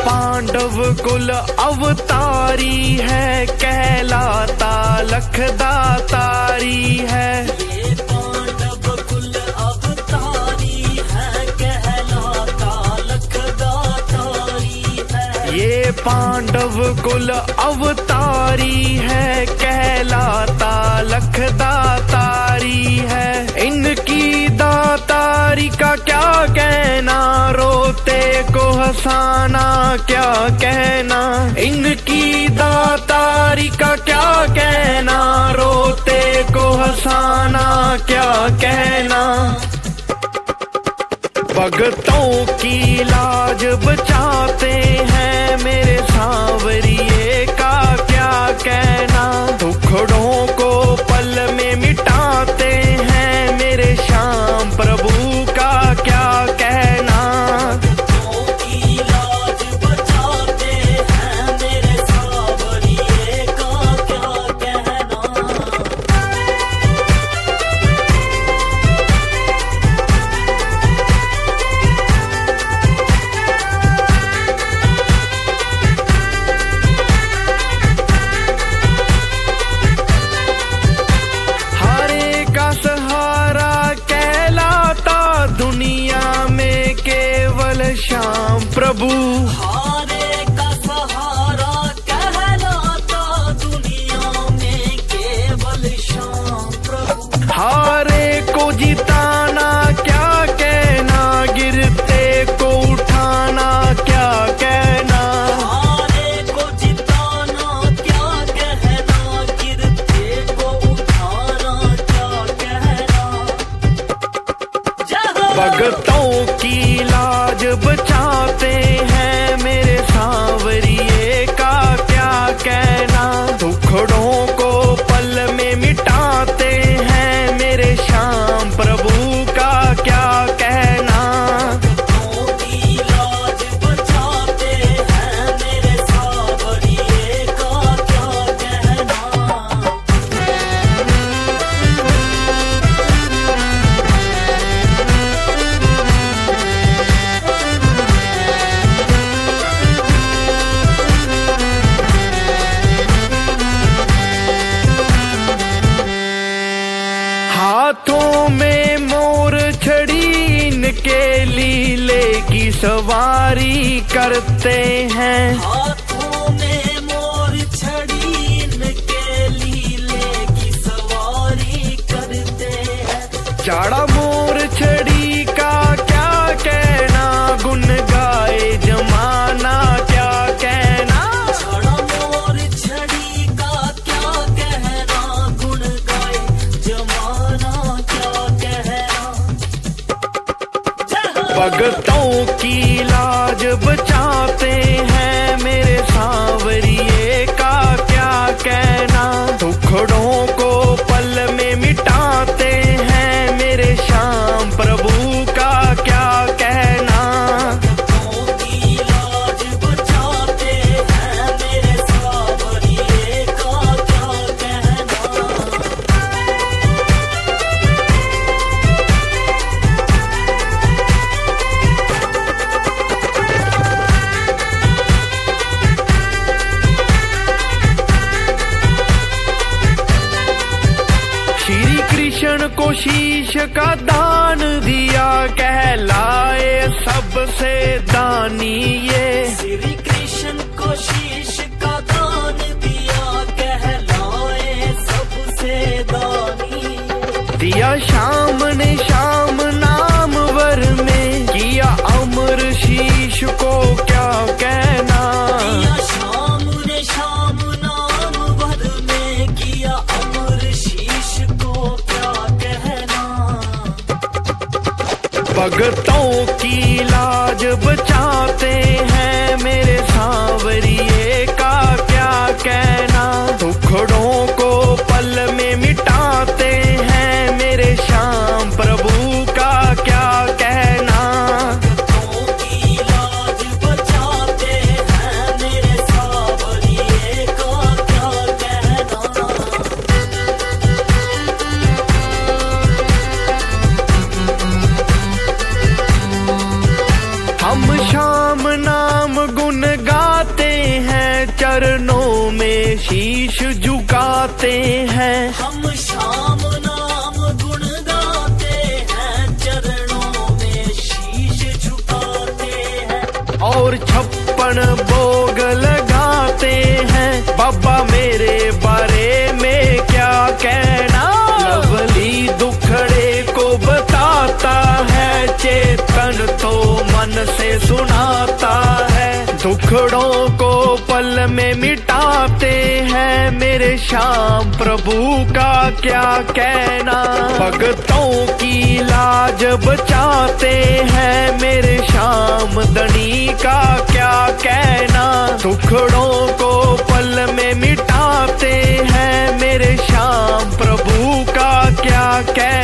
पांडव कुल अवतारी है, कहलाता लखदातारी है। ये पांडव कुल अवतारी है, कहलाता लखदातारी है। ये पांडव कुल अवतारी है, कहलाता लखदातारी है। इनकी दातारी का क्या कहना, रोते को हंसाना क्या कहना। इनकी दातारी का क्या कहना, रोते को हंसाना क्या कहना। भगतों की लाज बचाते हैं, मेरे सांवरिये का क्या कहना। दुखड़ों को पल में मिटाते हैं, मेरे श्याम प्रभु का क्या कहना। भक्तों की लाज बचाते हैं, मेरे सांवरिये का क्या कहना। श्याम प्रभु हारे का सहारा कहलाता, दुनिया में केवल श्याम प्रभु। हारे को जिताना क्या कहना, गिरते को उठाना क्या कहना। हारे को जिताना क्या कहना, गिरते को उठाना क्या कहना। भगतों की लाज बचाते हैं, मेरे सांवरिये का क्या कहना। दुखड़ों को पल में मिटाते हैं, मेरे श्याम प्रभु का क्या कहना। भक्तों की लाज बचाते हैं, मेरे सांवरिये का क्या कहना। हाथों में मोर छड़ी, इनके लीले की सवारी करते हैं। हाथों में मोर छड़ी, इनके लीले की सवारी करते हैं। चाड़ा मोर छड़ी का क्या कहना, गुन गाए जमाना क्या कहना। छड़ा मोर छड़ी का क्या कहना, गुण गाए जमाना क्या कहना। भगतों की लाज बचाते हैं, मेरे सांवरिये का क्या कहना। दुखड़ों को पल में मिटाते हैं, मेरे श्याम प्रभु का क्या कहना। भक्तों की लाज बचाते हैं, मेरे सांवरिये का क्या कहना। श्री कृष्ण को शीश का दान दिया, कहलाए सबसे दानी ये। श्री कृष्ण को शीश का दान दिया, कहलाए सबसे दानी। दिया श्याम ने श्याम नाम वर में, किया अमर शीश को क्या कहना। दिया श्याम ने श्याम नाम वर में, किया अमर शीश को क्या कहना। भगतों की लाज बचाते चरणों में शीश झुकाते हैं। हम शाम नाम गुण गाते हैं, चरणों में शीश झुकाते हैं। और 56 भोग लगाते हैं। बाबा मेरे बारे में क्या कहना, लवली दुखड़े को बताता है, चेतन तो मन से सुनाता है। दुखड़ों को पल में मिटाते हैं, मेरे श्याम प्रभु का क्या कहना। भक्तों की लाज बचाते हैं, मेरे श्याम धनी का क्या कहना। दुखड़ों को पल में मिटाते हैं, मेरे श्याम प्रभु का क्या कहना।